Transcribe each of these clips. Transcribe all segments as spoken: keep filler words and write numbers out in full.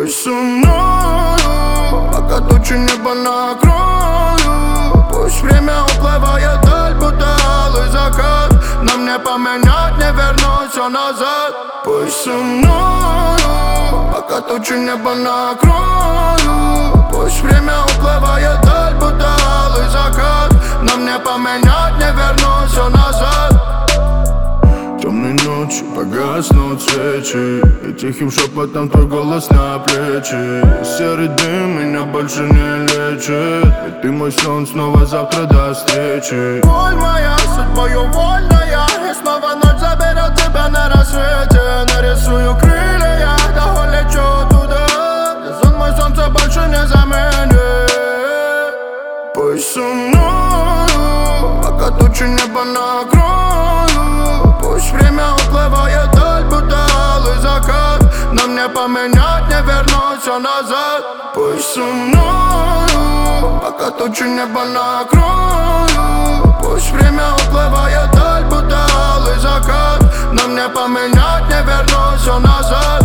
Пусть со мною, пока тучи небо накроют. Пусть время уплывает даль, будто алый закат. Нам не поменять, не вернуть все назад. Пусть со мною, пока тучи небо накроют. Пусть время уплывает даль, будто алый закат. Нам не поменять, не вернуть все назад. Темной ночью погаснут свечи, и тихим шепотом твой голос на плечи. Серый дым меня больше не лечит, ведь ты мой сон, снова завтра до встречи. Боль моя, судьбою вольная, и снова ночь заберет тебя на рассвете. Нарисую крылья, я да лечу туда, где сон мой солнце больше не заменит. Пусть со мною, пока тучи небо накроют. Пусть время уплывает даль, будто алый закат. Нам не поменять, не вернуть все назад. Пусть со мною, пока тучи небо накроют. Пусть время уплывает даль, будто алый закат. Нам не поменять, не вернуть все назад.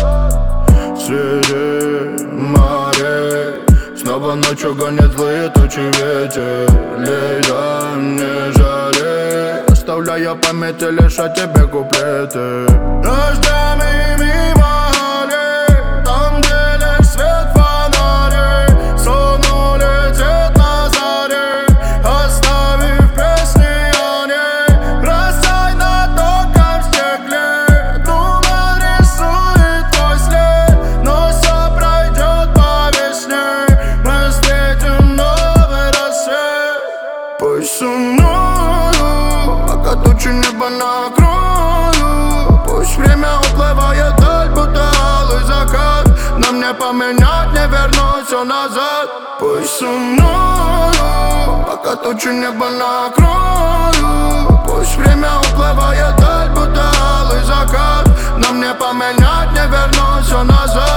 Среди морей снова ночью гонит злые тучи ветер. Лея, не жалей, оставляя в памяти лишь о тебе куплеты. Дождями мимо аллей, там где лишь свет фонарей. Сон улетит на заре, оставив песни о ней. Бросай на тонком стекле, туман рисует твой след. Но все пройдет по весне, мы встретим новый рассвет. Пусть со мною, пока тучи небо накроют. Пусть время уплывает даль, будто алый закат. Нам не поменять, не вернуть все назад. Пусть со мною, пока тучи небо накроют. Пусть время уплывает даль, будто алый закат. Нам не поменять, не вернуть все назад.